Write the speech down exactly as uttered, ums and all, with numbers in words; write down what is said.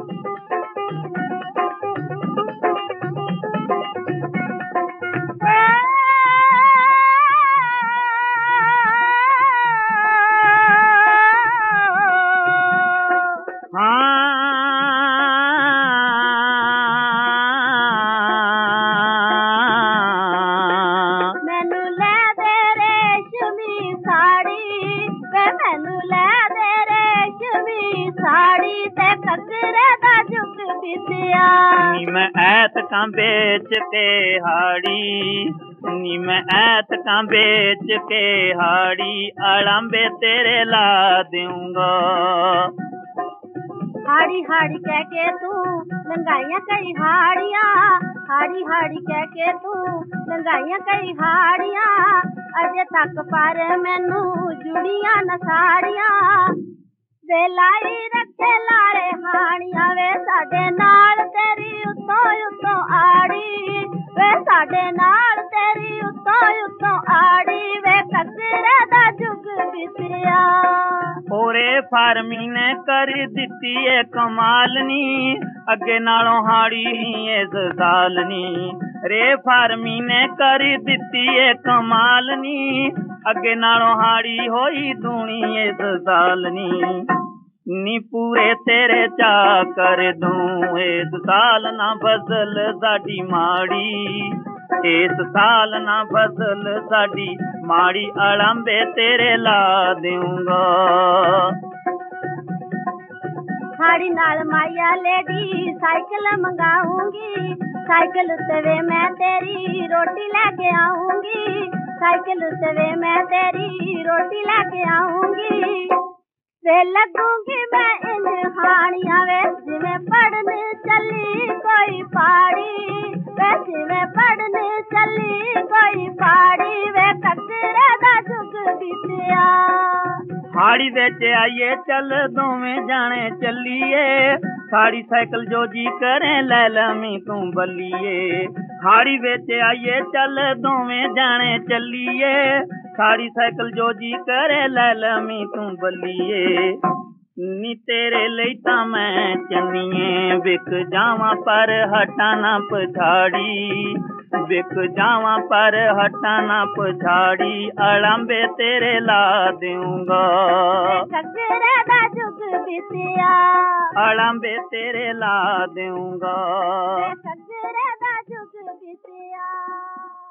नी मैं ऐतकां बेच के हाड़ी, नी मैं ऐतकां बेच के हाड़ी, अड़ांबे तेरे ला दूंगा। हाड़ी हाड़ी कह के तू लंगाइयां कई हाड़ियां, हाड़ी हाड़ी कह के तू लंगाइयां कई हाड़ियां, अजे तक पर मैनू जुड़ियां न साड़ियां। वे लाई रखे लारे हाड़ियां वे साडे नाल तेरी उत्तों उत्तों आड़ी, वे साडे नाल तेरी उत्तों उत्तों आड़ी, वे कगरे दा जुग बिसरिया। ओरे फार्मी ने कर दिती है कमाल नी, अगे नालों हाड़ी इस साल नी। रे फार्मी ने कर दिती है कमाल नी, अगे नालों हाड़ी होई दूनी इस साल नी। नी पूरे तेरे चा कर दूं इस साल ना फसल साडी माड़ी, इस साल ना फसल साडी माड़ी, अड़ांबे तेरे ला दूंगा। हाड़ी नाल माया लेडी साइकिल मंगाऊंगी, साइकिल उत्ते मैं तेरी रोटी लेके आऊंगी, साइकिल उत्ते मैं तेरी रोटी लेके आऊंगी। वे लगूंगी मैं इन हाड़ियां वे जिवें पढ़ने चली कोई पाड़ी, वे जिवें पढ़ने चली कोई पाड़ी, वे कगरे दा जुग बिसरिया। हाड़ी बेच आइए चल दोवें जाने चलिए, साड़ी साइकिल जो जी करे ले लमी तू बलिए। हाड़ी बेच आइए चल दोवें जाने चलिए, साड़ी साइकिल जो जी करे ले लमी तू बलिए। नी तेरे लई तां मैं चन्निए विक जावां पर हटा ना पछाड़ी, विक जावां पर हटा ना पछाड़ी, अड़ांबे तेरे ला दूंगा। कगरे दा जुग बिसरिया, अड़ांबे तेरे ला दूंगा। कगरे दा जुग बिसरिया।